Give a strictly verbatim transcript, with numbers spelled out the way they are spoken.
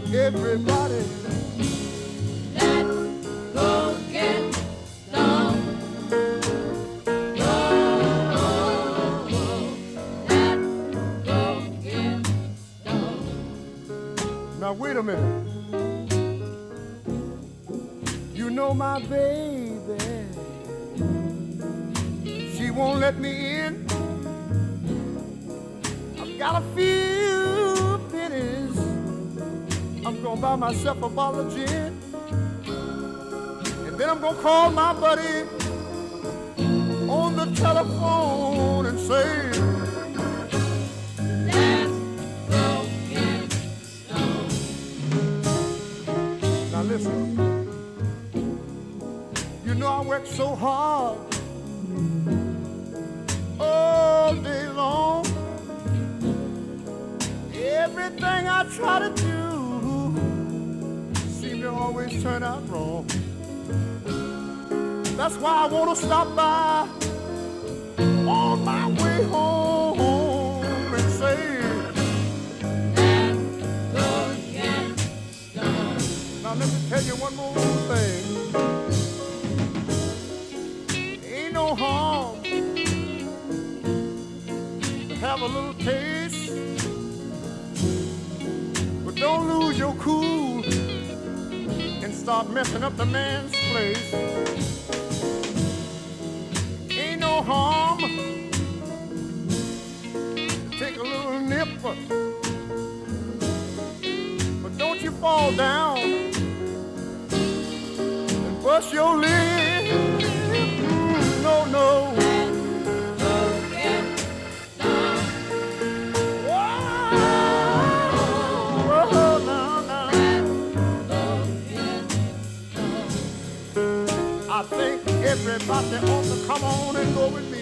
Everybody, let's go get stoned. Go, let's go get stoned. now wait a minute. You know my baby, she won't let me in. I've got a few pennies. I'm gonna buy myself a bottle of gin, and then I'm gonna call my buddy on the telephone and say, Let's go get stoned. now listen, you know I work so hard all day long. Everything I try to do seem to always turn out wrong. That's why I want to stop by on my way home and say, Let's go get stoned. now let me tell you one more thing. Ain't no harm to have a little taste, but don't lose your cool and start messing up the man's place. Ain't no harm to take a little nip, but don't you fall down and bust your lip. Mm, no, no. Go get stoned. Whoa, whoa, now, now. Go get stoned. I think everybody ought to come on and go with me.